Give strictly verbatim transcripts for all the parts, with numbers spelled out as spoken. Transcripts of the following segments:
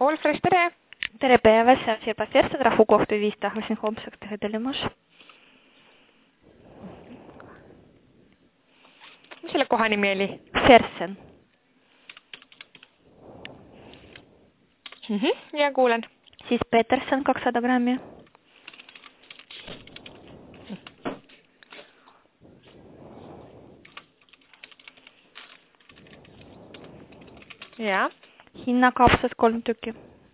Wolfres, tere! Tere päevast, Sirpa Ferstad, rahukohtu viis tahtsin homsaks teha telemus. Mis selle koha nimi oli? Fersen. Mm-hmm. Ja kuulen. Siis Peterson kakssada grammi. Ja. Hinnakapsas kolm tükki.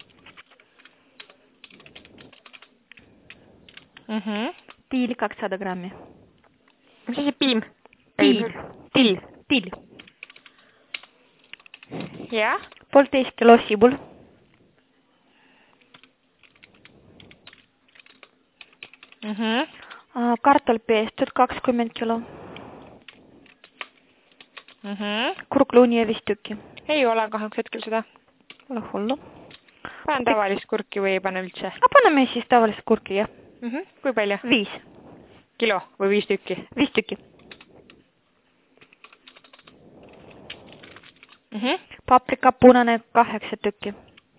Mm-hmm. Piil kakssada grammi. Mis asi piim? Piil. Piil. Piil. Ja. Poolteist kilo sibul. Mm-hmm. Kartul peestud kakskümmend kilo. Mm-hmm. Kurkluuni ja viis tükki. Ei ole kahjuks hetkel seda. Ole hullu. Panen tavalist kurki või ei pane üldse? Paneme siis tavalist kurki, jah. Mm-hmm. Kui palju? Viis. Kilo või viis tükki? Viis tükki. Mm-hmm. Paprika punane kaheksa tükki.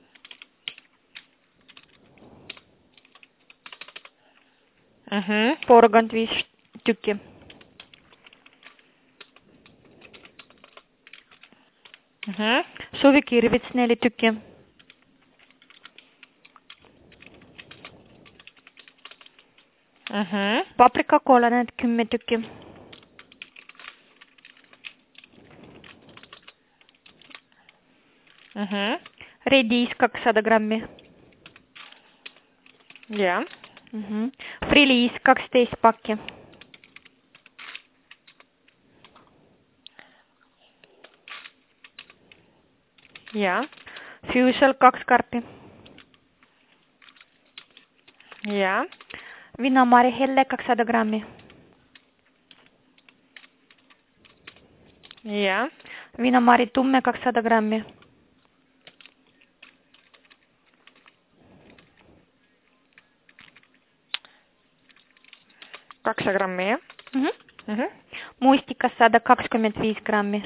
Mm-hmm. Porgand viis tükki. Mm-hmm. Suvikirvits neli tükki. Mm-hmm. Paprika kollane kümme tükki. Mm-hmm. Rediis kakssada grammi. Ja. Mm-hmm. Friliis kaksteist pakki. Ja. Fusel kaks karpi. Ja. Viinamari helle kakssada grammi. Ja. Viinamari tumme kakssada grammi. kakssada grammi, jah? Mm-hmm. Mm-hmm. Muistikas sada kakskümmend viis grammi.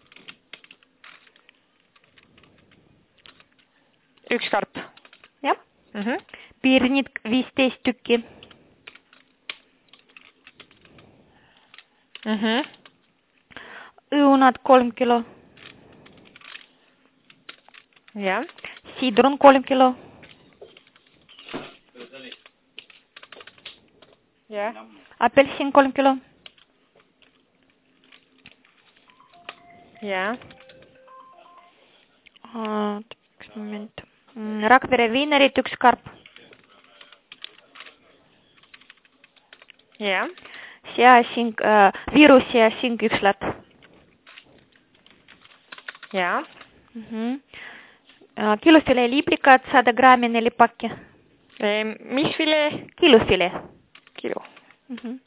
Üks karp. Jah. Mm-hmm. Pirnid viisteist tükki. Mm-hmm. Õunad kolm kilo. Ja. Sidrun kolm kilo. Ja. Apelsin kolm kilo. Ja. Üks moment. Rakvere viinerit üks karp. Ja. Seasing, äh, Viru seasing üks lat. Ja. Mm-hmm. Kilufilee liblikat sada grammi neli pakki. E, mis filee? Kilufilee. Kilo. Mm-hmm.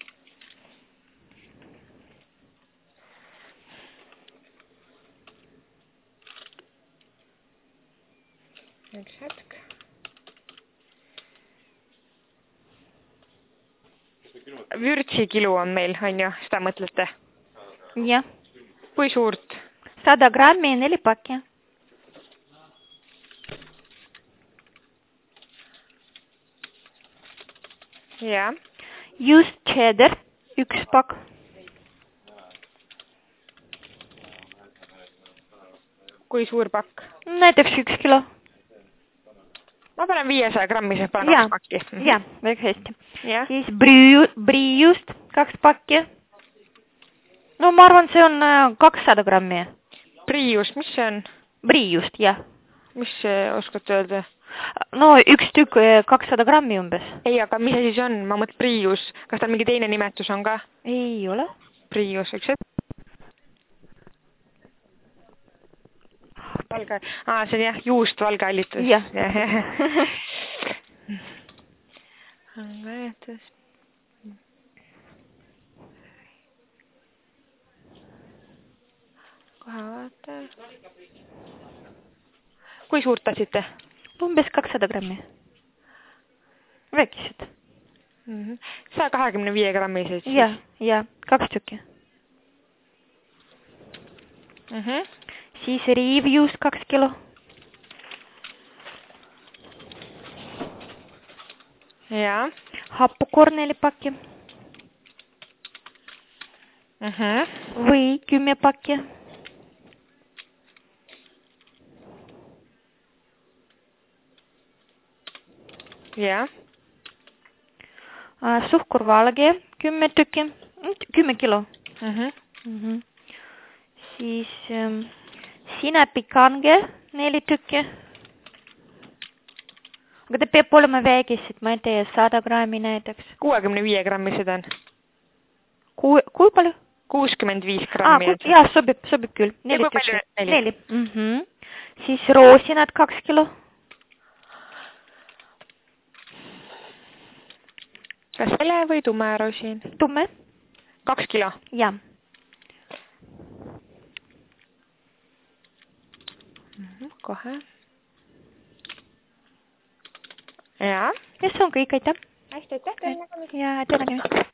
Üks hetk. Vürtsi kilu on meil, on ju, seda mõtlete? Jah. Kui suurt? sada grammi neli pakki. Ja. Just cheddar üks pakk. Kui suur pakk? Näiteks üks kilo. Ma panen viiesaja grammise, panen ja. kaks pakki. Mm-hmm. Ja, väga hästi. Ja. Siis briiust kaks pakki. No ma arvan, see on kakssada grammi. Briius, mis see on? Briiust, jah. Mis see oskad öelda? No üks tükk kakssada grammi umbes. Ei, aga mis asi see on? Ma mõtlen briius. Kas tal mingi teine nimetus on ka? Ei ole. Briius, üks hetk. Valge. Aa, see on jah, juust valge allitus. Jah. Kohe vaata. Kui suurt tahtsite? Umbes kakssada grammi. Väikesed. Mm-hmm. saja kahekümne viie grammised siis? Ja, ja, kaks tükki. Mm-hmm. Siis riivjuust kaks kilo. jaa. Happukornelipakki. Mhm. Või kümme pakki. jaa. Suhkurvalge kümme tükki, kümme kilo. Mhm. Mhm. Siis ähm, sinepikange neli tükki. Aga ta peab olema väikesid, ma ei tea, sada grammi näiteks. kuuekümne viie grammised on. Kui, kui palju? kuuskümmend viis Ah, grammi. kui, jaa, sobib, sobib küll. Neli kui tükki. palju? Neli. Mm -hmm. Siis roosinad kaks kilo. Kas vale või tume rosin? Tumme. Kaks kilo? Jaa. Mm -hmm, kohe. Jaa. Ja see on kõik, aitäh. Hästi, aitäh teile. Ja, aitäh nägemist.